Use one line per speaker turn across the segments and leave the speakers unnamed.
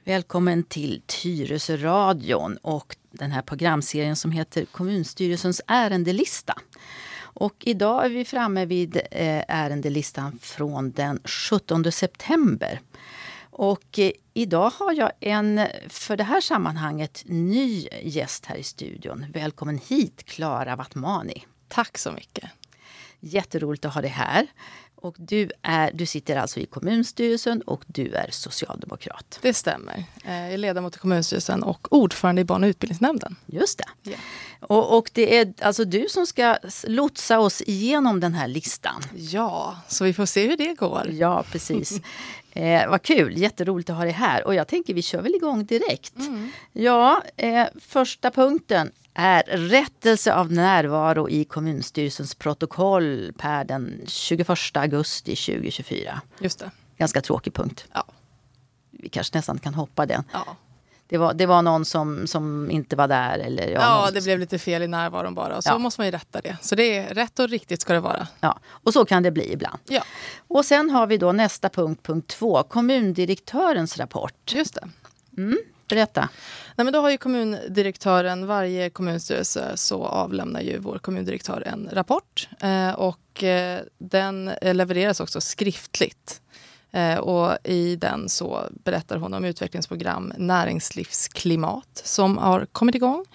Välkommen till Tyresöradion och den här programserien som heter Kommunstyrelsens ärendelista. Och idag är vi framme vid ärendelistan från den 17 september. Och idag har jag en, för det här sammanhanget, ny gäst här i studion. Välkommen hit, Clara Wattmani.
Tack så mycket.
Jätteroligt att ha dig här. Och du sitter alltså i kommunstyrelsen och du är socialdemokrat.
Det stämmer. Jag är ledamot i kommunstyrelsen och ordförande i barn- och utbildningsnämnden.
Just det.
Yeah.
Och det är alltså du som ska lotsa oss igenom den här listan.
Ja, så vi får se hur det går.
Ja, precis. Vad kul, jätteroligt att ha dig här. Och jag tänker vi kör väl igång direkt. Ja, första punkten är rättelse av närvaro i kommunstyrelsens protokoll per den 21 augusti 2024.
Just det.
Ganska tråkig punkt.
Ja.
Vi kanske nästan kan hoppa den.
Ja.
Det var någon som inte var där. Eller,
ja, det blev lite fel i närvaron bara. Och så måste man ju rätta det. Så det är rätt och riktigt ska det vara.
Ja, och så kan det bli ibland.
Ja.
Och sen har vi då nästa punkt 2. Kommundirektörens rapport.
Just det.
Berätta.
Nej, men då har ju kommundirektören, varje kommunstyrelse så avlämnar ju vår kommundirektör en rapport. Och den levereras också skriftligt. Och i den så berättar hon om utvecklingsprogram näringslivsklimat som har kommit igång.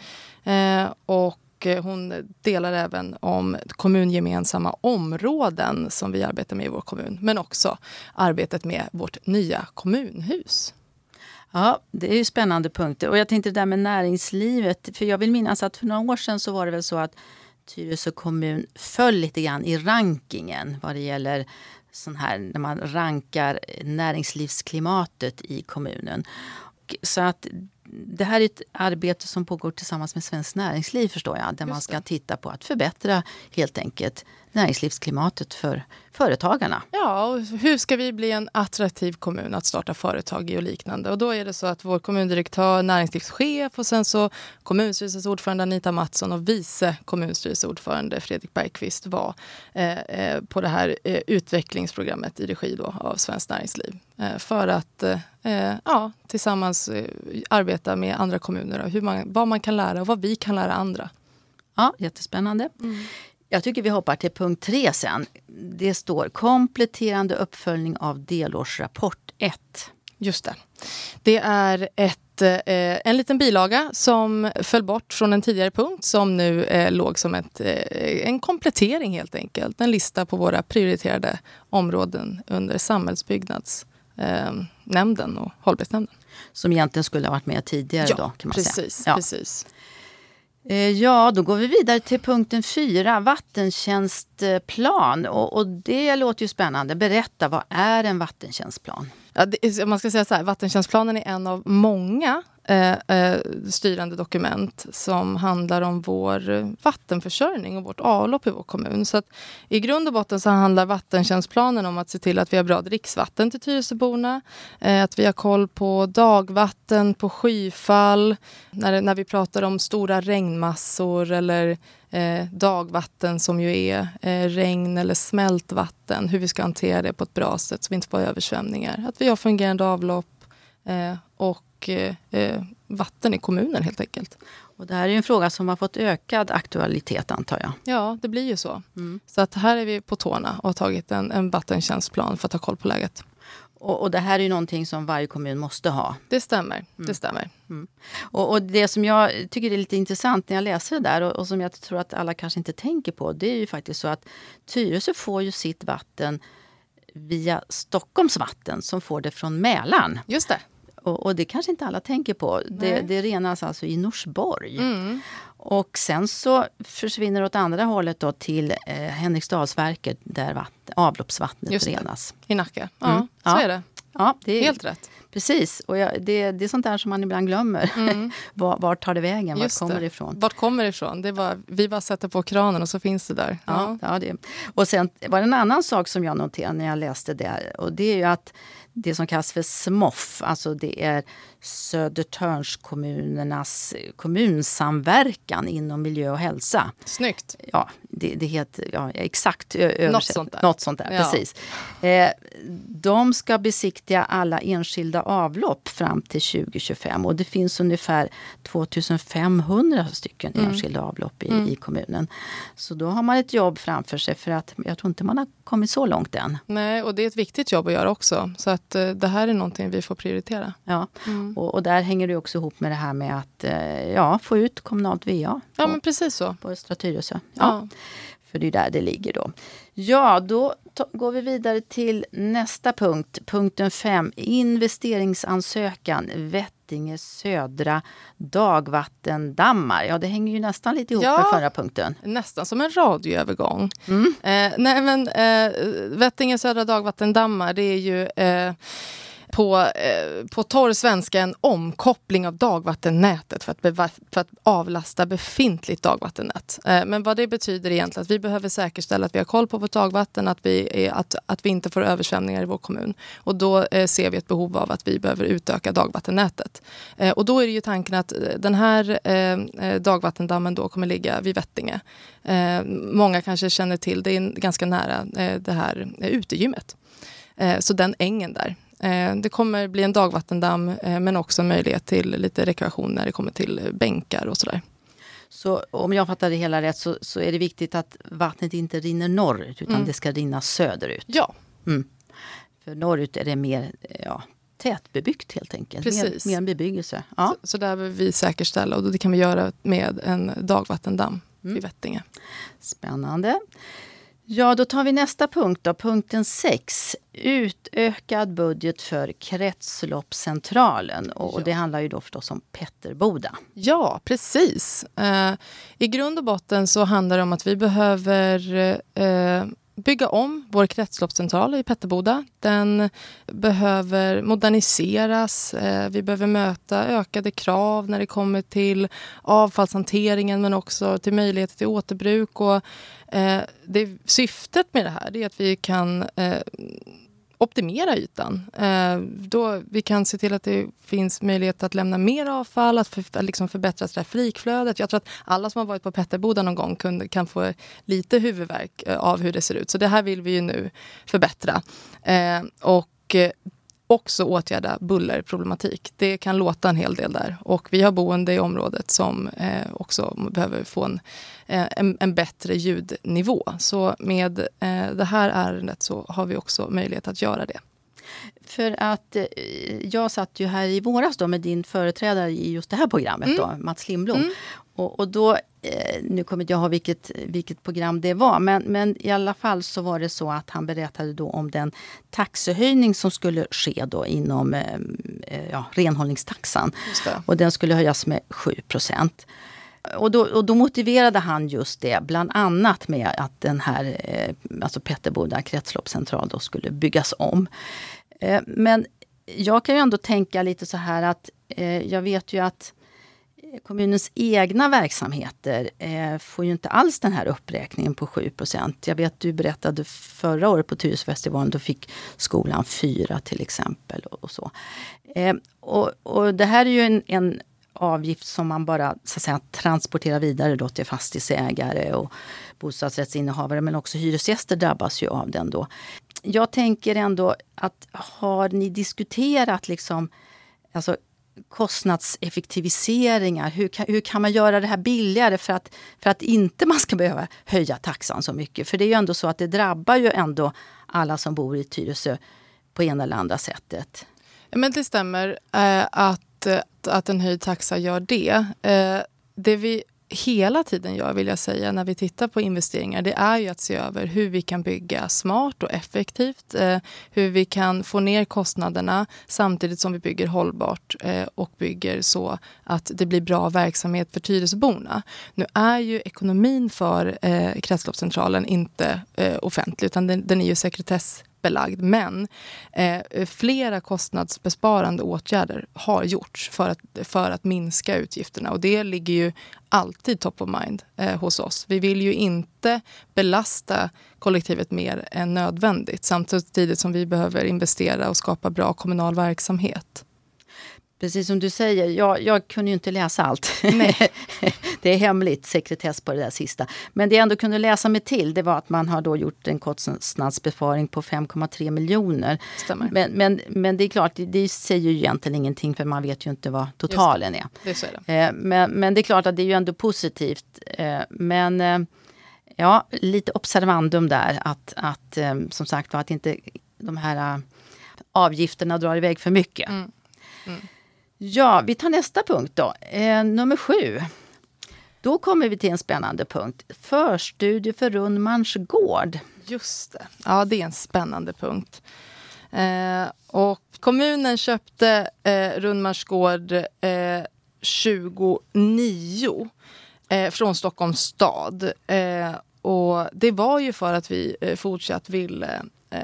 Och hon delar även om kommungemensamma områden som vi arbetar med i vår kommun. Men också arbetet med vårt nya kommunhus.
Ja, det är ju spännande punkter. Och jag tänkte det där med näringslivet. För jag vill minnas att för några år sedan så var det väl så att Tyresö kommun föll lite grann i rankingen vad det gäller sån här, när man rankar näringslivsklimatet i kommunen. Så att det här är ett arbete som pågår tillsammans med Svenskt Näringsliv, förstår jag. Där man ska titta på att förbättra helt enkelt näringslivsklimatet för företagarna.
Ja, och hur ska vi bli en attraktiv kommun att starta företag i och liknande? Och då är det så att vår kommundirektör, näringslivschef och sen så kommunstyrelsens ordförande Anita Mattsson och vice kommunstyrelseordförande Fredrik Bergqvist var på det här utvecklingsprogrammet i regi då av Svenskt Näringsliv. För att tillsammans arbeta med andra kommuner och vad man kan lära och vad vi kan lära andra.
Ja, jättespännande. Jag tycker vi hoppar till punkt 3 sen. Det står kompletterande uppföljning av delårsrapport 1.
Just det. Det är en liten bilaga som föll bort från en tidigare punkt som nu låg som en komplettering helt enkelt. En lista på våra prioriterade områden under samhällsbyggnadsnämnden och hållbarhetsnämnden.
Som egentligen skulle ha varit med tidigare då, kan man
precis,
säga. Ja,
precis.
Ja, då går vi vidare till punkten 4, vattentjänstplan. Och det låter ju spännande. Berätta, vad är en vattentjänstplan?
Ja, man ska säga så här, vattentjänstplanen är en av många styrande dokument som handlar om vår vattenförsörjning och vårt avlopp i vår kommun. Så att i grund och botten så handlar vattentjänstplanen om att se till att vi har bra dricksvatten till Tyresöborna, att vi har koll på dagvatten, på skyfall, när vi pratar om stora regnmassor eller dagvatten som ju är regn eller smältvatten, hur vi ska hantera det på ett bra sätt så vi inte får översvämningar. Att vi har fungerande avlopp och vatten i kommunen helt enkelt.
Och det här är ju en fråga som har fått ökad aktualitet, antar jag.
Ja, det blir ju så. Så att här är vi på tårna och har tagit en vattentjänstplan för att ta koll på läget.
Och det här är ju någonting som varje kommun måste ha.
Det stämmer, det stämmer.
Och det som jag tycker är lite intressant när jag läser det där och som jag tror att alla kanske inte tänker på, det är ju faktiskt så att Tyresö får ju sitt vatten via Stockholms vatten som får det från Mälaren.
Just det.
Och det kanske inte alla tänker på. Det renas alltså i Norsborg. Och sen så försvinner det åt andra hållet då till Henriksdalsverket där avloppsvattnet renas.
I Nacka. Ja, så är det.
Ja, det är
helt rätt.
Precis. Och det är sånt där som man ibland glömmer. Var tar det vägen? Vart kommer det ifrån?
Vart kommer det ifrån? Vi bara sätter på kranen och så finns det där.
Ja, det. Och sen var det en annan sak som jag noterade när jag läste det. Och det är ju att det som kallas för SMOF, alltså det är Södertörnskommunernas kommunsamverkan inom miljö och hälsa.
Snyggt.
Ja, det heter exakt översätt.
Något sånt där,
precis. De ska besiktiga alla enskilda enskilda avlopp fram till 2025 och det finns ungefär 2500 stycken enskilda avlopp i kommunen. Så då har man ett jobb framför sig för att jag tror inte man har kommit så långt än.
Nej, och det är ett viktigt jobb att göra också. Så att det här är någonting vi får prioritera.
Ja, och där hänger det också ihop med det här med att få ut kommunalt VA.
Ja, men precis så.
På Östra Tyresö.
Ja.
För det är där det ligger då. Ja, då går vi vidare till nästa punkt. Punkten 5. Investeringsansökan Vettinge södra dagvattendammar. Ja, det hänger ju nästan lite ihop med förra punkten.
Nästan som en radioövergång. Vettinge södra dagvattendammar, det är ju... på torr svenska en omkoppling av dagvattennätet för att avlasta befintligt dagvattennät. Men vad det betyder egentligen att vi behöver säkerställa att vi har koll på vårt dagvatten, att vi inte får översvämningar i vår kommun. Och då ser vi ett behov av att vi behöver utöka dagvattennätet. Och då är det ju tanken att den här dagvattendammen då kommer ligga vid Vettinge. Många kanske känner till, det är ganska nära det här utegymmet. Så den ängen där. Det kommer bli en dagvattendamm men också en möjlighet till lite rekreation när det kommer till bänkar och sådär.
Så om jag fattar det hela rätt så är det viktigt att vattnet inte rinner norrut utan det ska rinna söderut.
Ja.
För norrut är det mer tätbebyggt helt enkelt.
Precis.
Mer bebyggelse. Ja.
Så där behöver vi säkerställa och det kan vi göra med en dagvattendamm vid Vettinge.
Spännande. Ja, då tar vi nästa punkt då. Punkten 6. Utökad budget för kretsloppscentralen. Och det handlar ju då förstås om Petterboda.
Ja, precis. I grund och botten så handlar det om att vi behöver bygga om vår kretsloppscentral i Petterboda. Den behöver moderniseras. Vi behöver möta ökade krav när det kommer till avfallshanteringen men också till möjligheter till återbruk. Och syftet med det här är att vi kan optimera ytan. Då vi kan se till att det finns möjlighet att lämna mer avfall, att liksom förbättra trafikflödet. Jag tror att alla som har varit på Petterboda någon gång kan få lite huvudvärk av hur det ser ut. Så det här vill vi ju nu förbättra. Och också åtgärda bullerproblematik. Det kan låta en hel del där. Och vi har boende i området som också behöver få en bättre ljudnivå. Så med det här ärendet så har vi också möjlighet att göra det.
För att jag satt ju här i våras då med din företrädare i just det här programmet då, Mats Lindblom. Och då, nu kommer jag ihåg vilket program det var, men i alla fall så var det så att han berättade då om den taxehöjning som skulle ske då inom renhållningstaxan. Och den skulle höjas med 7%. Och då motiverade han just det, bland annat med att den här Petterboda kretsloppscentral då skulle byggas om. Men jag kan ju ändå tänka lite så här att jag vet ju att kommunens egna verksamheter får ju inte alls den här uppräkningen på 7%. Jag vet du berättade förra året på Tyresöfestivalen, då fick skolan 4 till exempel och så. Och det här är ju en avgift som man bara så att säga transporterar vidare då till fastighetsägare och bostadsrättsinnehavare, men också hyresgäster drabbas ju av den då. Jag tänker ändå att har ni diskuterat liksom, alltså kostnadseffektiviseringar, hur kan man göra det här billigare för att inte man ska behöva höja taxan så mycket? För det är ju ändå så att det drabbar ju ändå alla som bor i Tyresö på ena eller andra sättet.
Men det stämmer att en höjd taxa gör det. Det vi hela tiden gör, vill jag säga, när vi tittar på investeringar, det är ju att se över hur vi kan bygga smart och effektivt, hur vi kan få ner kostnaderna samtidigt som vi bygger hållbart och bygger så att det blir bra verksamhet för Tyresöborna. Nu är ju ekonomin för kretsloppscentralen inte offentlig, utan den är ju sekretessbelagd, men flera kostnadsbesparande åtgärder har gjorts för att minska utgifterna, och det ligger ju alltid top of mind hos oss. Vi vill ju inte belasta kollektivet mer än nödvändigt, samtidigt som vi behöver investera och skapa bra kommunal verksamhet.
Precis som du säger, jag kunde ju inte läsa allt. det är hemligt, sekretess på det där sista. Men det jag ändå kunde läsa mig till, det var att man har då gjort en kostnadsbesparing på 5,3 miljoner. Men det är klart, det säger ju egentligen ingenting, för man vet ju inte vad totalen är.
Det är så är det.
Men det är klart att det är ju ändå positivt. Men ja, lite observandum där, att som sagt att inte de här avgifterna drar iväg för mycket. Ja, vi tar nästa punkt då. Nummer 7. Då kommer vi till en spännande punkt. Förstudie för Rundmans gård.
Just det. Ja, det är en spännande punkt. Och kommunen köpte Rundmans gård 29 från Stockholms stad. Och det var ju för att vi fortsatt ville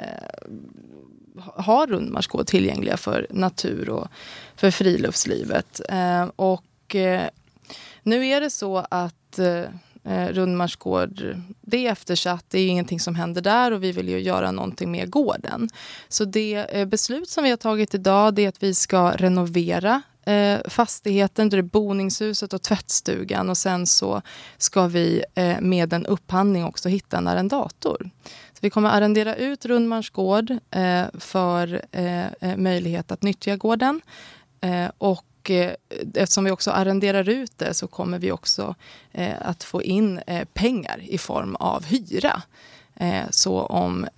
ha Rundmans gård tillgängliga för natur och för friluftslivet. Och nu är det så att Rundmans gård, det är eftersatt, det är ingenting som händer där och vi vill ju göra någonting med gården. Så det beslut som vi har tagit idag, det är att vi ska renovera fastigheten, det är boningshuset och tvättstugan, och sen så ska vi med en upphandling också hitta en arrendator. Så vi kommer arrendera ut Rundmans gård för möjlighet att nyttja gården, och eftersom vi också arrenderar ut det så kommer vi också att få in pengar i form av hyra. Så om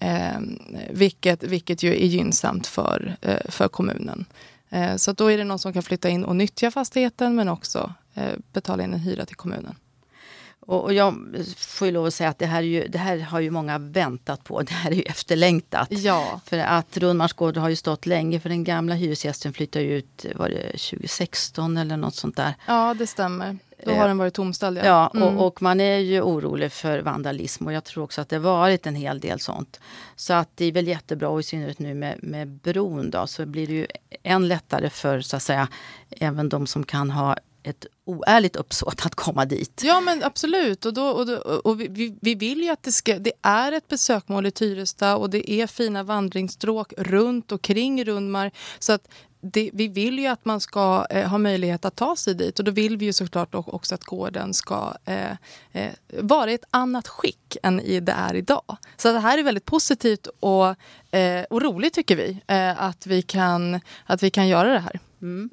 vilket ju är gynnsamt för kommunen. Så då är det någon som kan flytta in och nyttja fastigheten, men också betala in en hyra till kommunen.
Och jag får ju lov att säga att det här har ju många väntat på. Det här är ju efterlängtat.
Ja.
För att Rundmans gård har ju stått länge, för den gamla hyresgästen flyttade ut, var det 2016 eller något sånt där?
Ja, det stämmer. Då har den varit tomställd.
Ja, och man är ju orolig för vandalism, och jag tror också att det har varit en hel del sånt. Så att det är väl jättebra, och i synnerhet nu med bron då, så blir det ju än lättare för, så att säga, även de som kan ha ett oärligt uppsåt att komma dit.
Ja, men absolut. Och vi vill ju att det är ett besökmål i Tyresta, och det är fina vandringsstråk runt och kring Rundmar, så att vi vill ju att man ska ha möjlighet att ta sig dit, och då vill vi ju såklart också att gården ska vara i ett annat skick än det är idag. Så det här är väldigt positivt och roligt, tycker vi, att vi kan göra det här.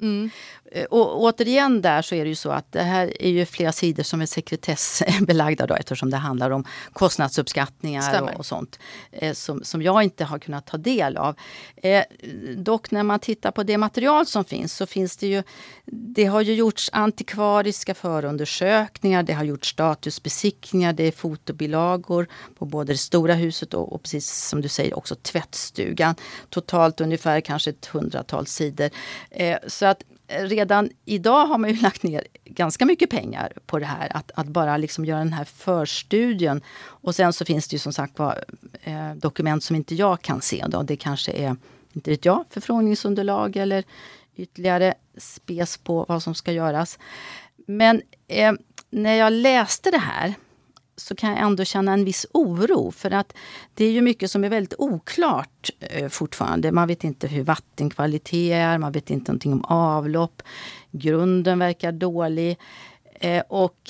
Och återigen där så är det ju så att det här är ju flera sidor som är sekretessbelagda då, eftersom det handlar om kostnadsuppskattningar och sånt som jag inte har kunnat ta del av. Dock när man tittar på det material som finns, så finns det har ju gjorts antikvariska förundersökningar, det har gjorts statusbesiktningar, det är fotobilagor på både det stora huset och precis som du säger också tvättstugan. Totalt ungefär kanske 100-tal sidor. Så att redan idag har man ju lagt ner ganska mycket pengar på det här. Att bara liksom göra den här förstudien. Och sen så finns det ju som sagt dokument som inte jag kan se. Då. Det kanske är, inte vet jag, förfrågningsunderlag eller ytterligare spes på vad som ska göras. Men när jag läste det här så kan jag ändå känna en viss oro, för att det är ju mycket som är väldigt oklart fortfarande. Man vet inte hur vattenkvalitet är, man vet inte någonting om avlopp, grunden verkar dålig. Och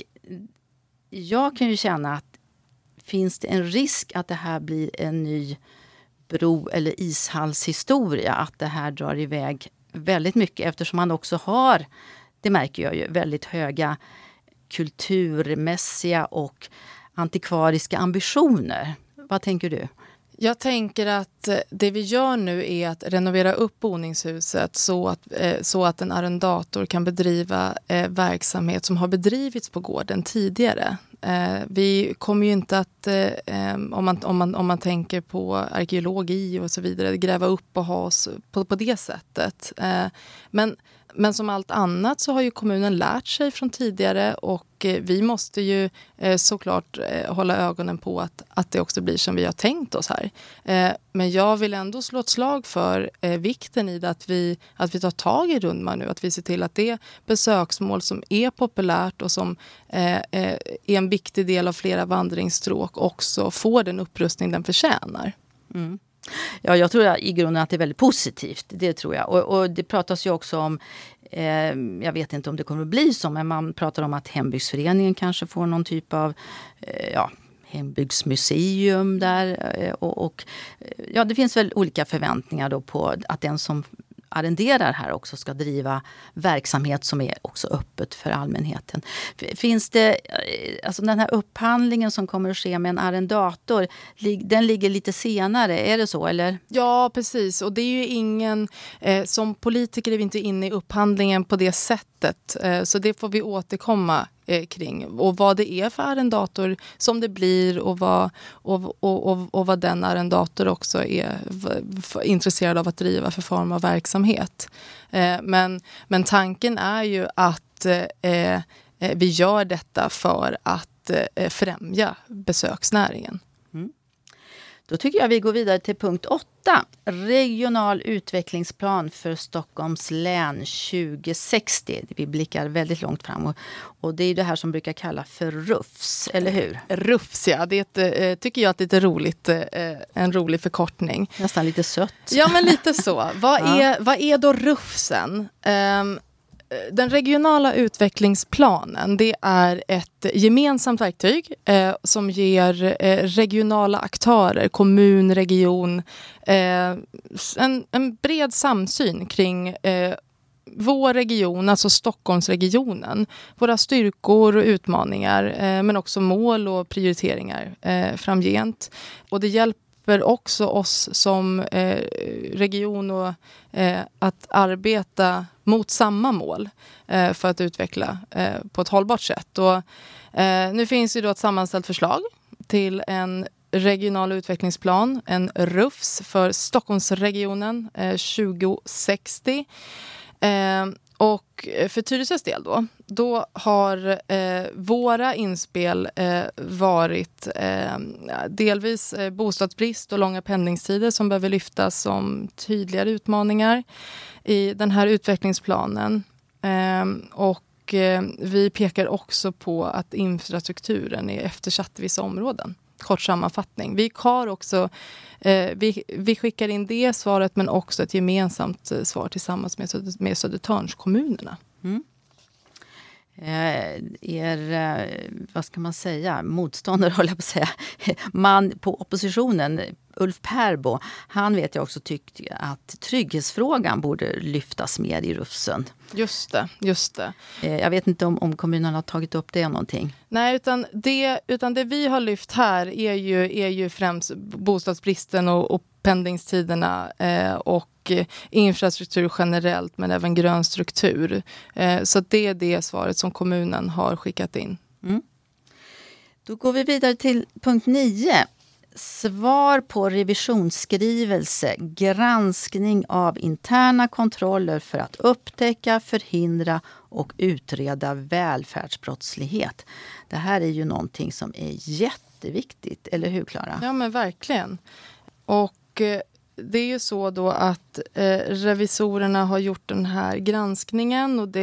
jag kan ju känna att finns det en risk att det här blir en ny bro- eller ishallshistoria, att det här drar iväg väldigt mycket, eftersom man också har, det märker jag ju, väldigt höga kulturmässiga och antikvariska ambitioner. Vad tänker du?
Jag tänker att det vi gör nu är att renovera upp boningshuset så att en arrendator kan bedriva verksamhet som har bedrivits på gården tidigare. Vi kommer ju inte att, om man tänker på arkeologi och så vidare, gräva upp och ha oss på det sättet. Men som allt annat så har ju kommunen lärt sig från tidigare, och vi måste ju såklart hålla ögonen på att det också blir som vi har tänkt oss här. Men jag vill ändå slå ett slag för vikten i det, att vi tar tag i Rundmar nu. Att vi ser till att det besöksmål som är populärt och som är en viktig del av flera vandringsstråk också får den upprustning den förtjänar.
Mm. Ja, jag tror i grunden att det är väldigt positivt. Det tror jag. Och det pratas ju också om Jag vet inte om det kommer att bli så, men man pratar om att hembygdsföreningen kanske får någon typ av hembygdsmuseum där. Och det finns väl olika förväntningar då på att den som arrenderar här också ska driva verksamhet som är också öppet för allmänheten. Finns det, alltså den här upphandlingen som kommer att ske med en arrendator, den ligger lite senare, är det så eller?
Ja, precis. Och det är ju ingen, som politiker är vi inte inne i upphandlingen på det sättet. Så det får vi återkomma kring. Och vad det är för arrendator som det blir och vad den arrendator också är intresserad av att driva för form av verksamhet. Men tanken är ju att vi gör detta för att främja besöksnäringen.
Då tycker jag vi går vidare till punkt 8. Regional utvecklingsplan för Stockholms län 2060. Vi blickar väldigt långt fram. Och det är det här som brukar kallas för RUFS, eller hur?
RUFS, ja. Det tycker jag att det är roligt, en rolig förkortning.
Nästan lite sött.
Ja, men lite så. Vad är då RUFSen? Den regionala utvecklingsplanen, det är ett gemensamt verktyg som ger regionala aktörer, kommun, region, en bred samsyn kring vår region, alltså Stockholmsregionen, våra styrkor och utmaningar, men också mål och prioriteringar framgent. Och det hjälper också oss som region och att arbeta mot samma mål för att utveckla på ett hållbart sätt. Och, nu finns ju då ett sammanställt förslag till en regional utvecklingsplan, en RUFS för Stockholmsregionen 2060. Och för Tyresös del då har våra inspel varit delvis bostadsbrist och långa pendlingstider som behöver lyftas som tydligare utmaningar i den här utvecklingsplanen. Och vi pekar också på att infrastrukturen är eftersatt i vissa områden. Kort sammanfattning. Vi har också, vi skickar in det svaret men också ett gemensamt svar tillsammans med Södertörnskommunerna.
Vad ska man säga, motståndare håller jag på att säga, man på oppositionen, Ulf Perbo, han vet jag också tyckte att trygghetsfrågan borde lyftas mer i RUFSen.
Just det.
Jag vet inte om kommunen har tagit upp det någonting.
Nej, utan det vi har lyft här är ju främst bostadsbristen och pendlingstiderna och infrastruktur generellt, men även grön struktur. Så det är det svaret som kommunen har skickat in.
Då går vi vidare till punkt 9. Svar på revisionsskrivelse, granskning av interna kontroller för att upptäcka, förhindra och utreda välfärdsbrottslighet. Det här är ju någonting som är jätteviktigt, eller hur Klara?
Ja, men verkligen. Och det är ju så då att revisorerna har gjort den här granskningen och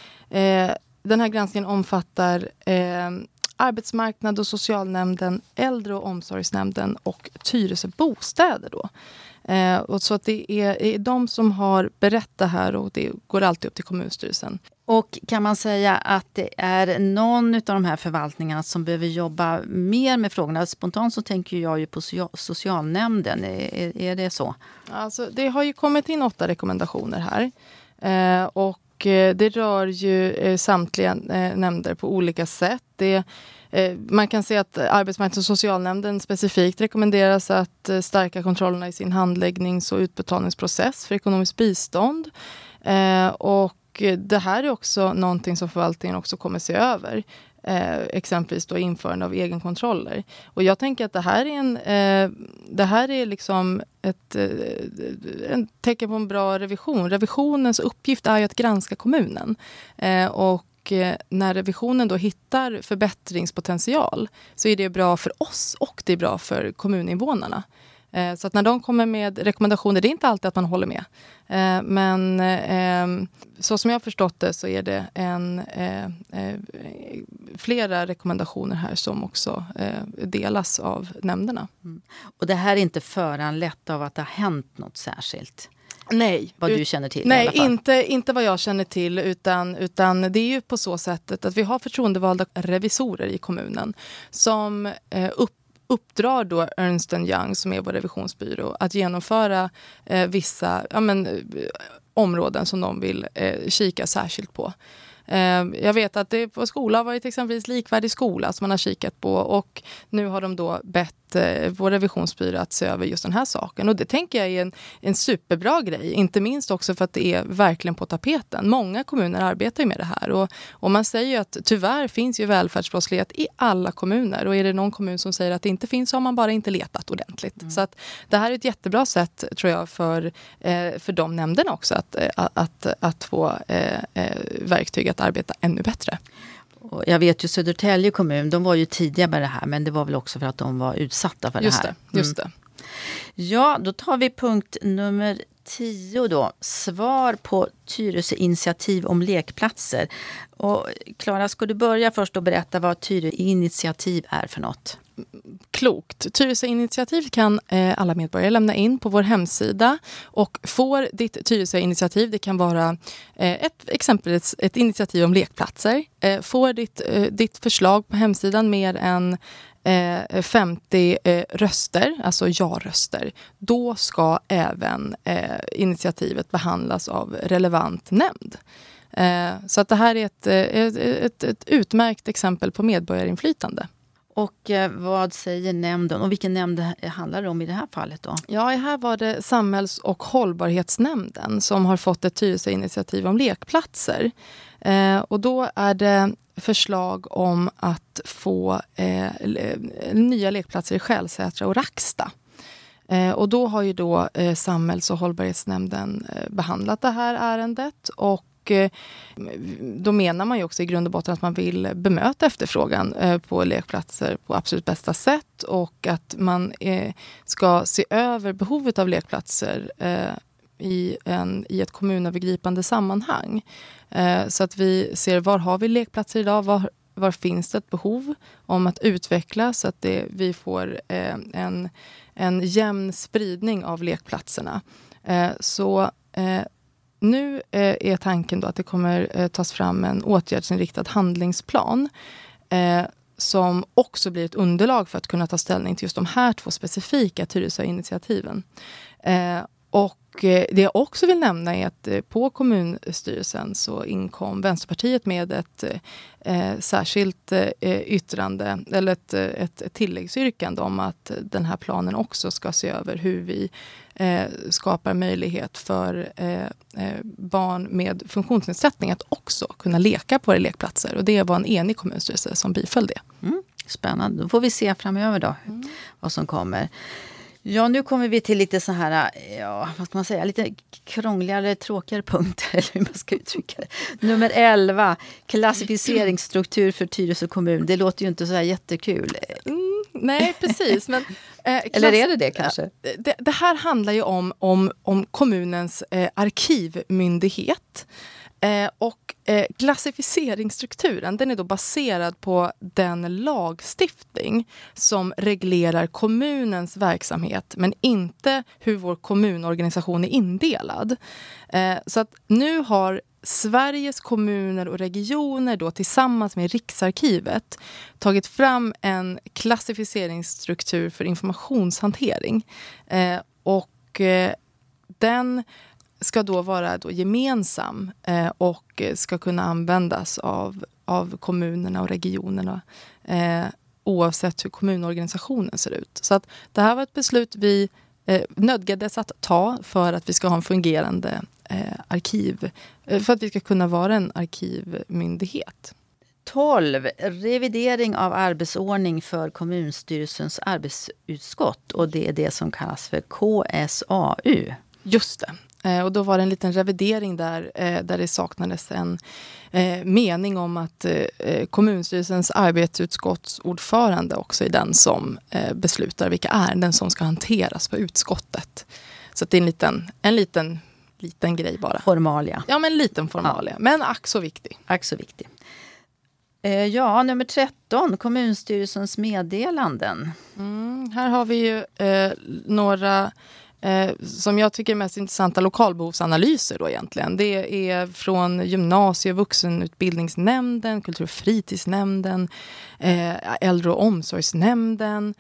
den här granskningen omfattar arbetsmarknad- och socialnämnden, äldre- och omsorgsnämnden och Tyresö bostäder då. Och så att det är de som har berättat här och det går alltid upp till kommunstyrelsen.
Och kan man säga att det är någon av de här förvaltningarna som behöver jobba mer med frågorna? Spontant så tänker jag ju på socialnämnden. Är det så? Alltså,
det har ju kommit in 8 rekommendationer här. Och det rör ju samtliga nämnder på olika sätt. Man kan se att arbetsmarknads- och socialnämnden specifikt rekommenderas att stärka kontrollerna i sin handläggnings- och utbetalningsprocess för ekonomiskt bistånd. Och det här är också någonting som förvaltningen också kommer se över. Exempelvis då införande av egenkontroller. Och jag tänker att det här är liksom en tecken på en bra revision. Revisionens uppgift är ju att granska kommunen. Och när revisionen då hittar förbättringspotential så är det bra för oss och det är bra för kommuninvånarna. Så att när de kommer med rekommendationer, det är inte alltid att man håller med. Men så som jag har förstått det så är det flera rekommendationer här som också delas av nämnderna.
Och det här är inte föranlett av att det har hänt något särskilt?
Nej.
Vad du känner till?
Nej, inte vad jag känner till, utan det är ju på så sättet att vi har förtroendevalda revisorer i kommunen som uppdrar då Ernst & Young, som är vår revisionsbyrå, att genomföra vissa områden som de vill kika särskilt på. Jag vet att det på skola har varit exempelvis likvärdig skola som man har kikat på, och nu har de då bett vår revisionsbyrå att se över just den här saken, och det tänker jag är en superbra grej, inte minst också för att det är verkligen på tapeten. Många kommuner arbetar ju med det här, och man säger ju att tyvärr finns ju välfärdsbrottslighet i alla kommuner, och är det någon kommun som säger att det inte finns så har man bara inte letat ordentligt. Så att det här är ett jättebra sätt, tror jag, för de nämnderna också att få verktyg att arbeta ännu bättre.
Och jag vet ju Södertälje kommun, de var ju tidiga med det här, men det var väl också för att de var utsatta för det här.
Just det.
Ja, då tar vi punkt nummer 10 då. Svar på Tyresö initiativ om lekplatser. Och Klara, ska du börja först och berätta vad Tyresö initiativ är för något?
Klokt. Tyresö initiativ kan alla medborgare lämna in på vår hemsida, och får ditt Tyresö initiativ, det kan vara exempelvis ett initiativ om lekplatser, får ditt förslag på hemsidan mer än 50 röster, alltså ja-röster, då ska även initiativet behandlas av relevant nämnd. Så att det här är ett utmärkt exempel på medborgarinflytande.
Och vad säger nämnden? Och vilken nämnd handlar det om i det här fallet då?
Ja, här var det Samhälls- och hållbarhetsnämnden som har fått ett Tyresö-initiativ om lekplatser. Och då är det förslag om att få nya lekplatser i Skälsätra och Racksta. Och då har ju då Samhälls- och hållbarhetsnämnden behandlat det här ärendet, och då menar man ju också i grund och botten att man vill bemöta efterfrågan på lekplatser på absolut bästa sätt, och att man ska se över behovet av lekplatser i ett kommunövergripande sammanhang. Så att vi ser, var har vi lekplatser idag, var finns det ett behov om att utveckla så att vi får en jämn spridning av lekplatserna. Nu är tanken då att det kommer tas fram en åtgärdsinriktad handlingsplan som också blir ett underlag för att kunna ta ställning till just de här 2 specifika Tyresö-initiativen. Och det jag också vill nämna är att på kommunstyrelsen så inkom Vänsterpartiet med ett särskilt yttrande, eller ett tilläggsyrkande om att den här planen också ska se över hur vi skapar möjlighet för barn med funktionsnedsättning att också kunna leka på våra lekplatser. Och det var en enig kommunstyrelse som biföll det.
Spännande. Då får vi se framöver då vad som kommer. Ja, nu kommer vi till lite så här, vad ska man säga, lite krångligare, tråkigare punkter, eller hur man ska uttrycka det. Nummer 11, klassificeringsstruktur för Tyresö kommun. Det låter ju inte så här jättekul.
Nej, precis. Men,
eller är det kanske?
Det här handlar ju om kommunens arkivmyndighet. Och klassificeringsstrukturen, den är då baserad på den lagstiftning som reglerar kommunens verksamhet, men inte hur vår kommunorganisation är indelad. Så att nu har Sveriges kommuner och regioner då tillsammans med Riksarkivet tagit fram en klassificeringsstruktur för informationshantering. Och den ska då vara gemensam och ska kunna användas av kommunerna och regionerna oavsett hur kommunorganisationen ser ut. Så att det här var ett beslut vi nödgades att ta för att vi ska ha en fungerande arkiv, för att vi ska kunna vara en arkivmyndighet.
12. Revidering av arbetsordning för kommunstyrelsens arbetsutskott, och det är det som kallas för KSAU.
Just det. Och då var det en liten revidering där det saknades en mening om att kommunstyrelsens arbetsutskottsordförande också är den som beslutar vilka ärenden som ska hanteras på utskottet. Så det är en liten grej bara.
Formalia.
Ja, men en liten formalia. Ja. Men ack så viktig.
Ack så viktig. Ja, nummer 13, kommunstyrelsens meddelanden.
Här har vi ju några som jag tycker är mest intressanta lokalbehovsanalyser då egentligen. Det är från gymnasie- och vuxenutbildningsnämnden, kultur- och fritidsnämnden, äldre- och omsorgsnämnden,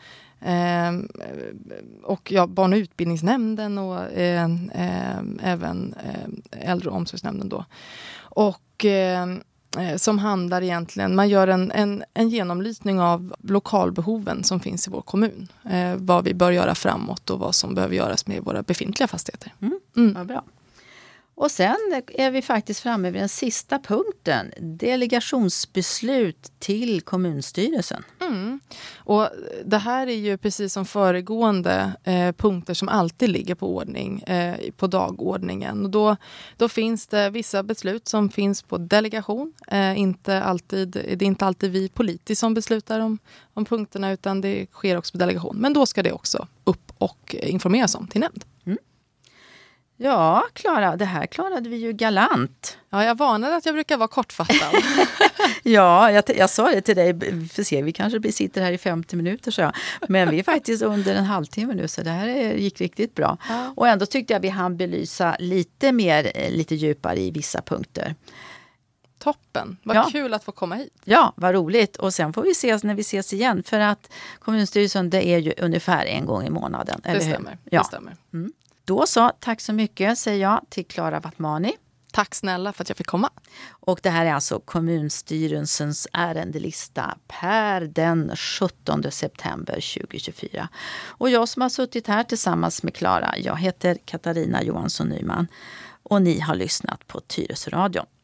och barn- och utbildningsnämnden och även äldre- och omsorgsnämnden då. Och som handlar egentligen, man gör en genomlysning av lokalbehoven som finns i vår kommun. Vad vi bör göra framåt och vad som behöver göras med våra befintliga fastigheter.
Vad bra. Och sen är vi faktiskt framme vid den sista punkten. Delegationsbeslut till kommunstyrelsen.
Och det här är ju precis som föregående punkter som alltid ligger på dagordningen. Och då finns det vissa beslut som finns på delegation. Det är inte alltid vi politiskt som beslutar om punkterna, utan det sker också på delegation. Men då ska det också upp och informeras om till nämnd.
Ja, Klara, det här klarade vi ju galant.
Ja, jag varnade att jag brukar vara kortfattad.
Ja, jag sa det till dig. Vi kanske sitter här i 50 minuter, så. Men vi är faktiskt under en halvtimme nu, så det här gick riktigt bra. Ja. Och ändå tyckte jag vi hann belysa lite djupare i vissa punkter.
Toppen, vad kul att få komma hit.
Ja, vad roligt. Och sen får vi ses när vi ses igen. För att kommunstyrelsen, det är ju ungefär en gång i månaden. Eller
det stämmer.
Ja.
Det stämmer.
Då så, tack så mycket säger jag till Klara Wattmani.
Tack snälla för att jag fick komma.
Och det här är alltså kommunstyrelsens ärendelista per den 17 september 2024. Och jag som har suttit här tillsammans med Klara, jag heter Katarina Johansson Nyman. Och ni har lyssnat på Tyresöradion.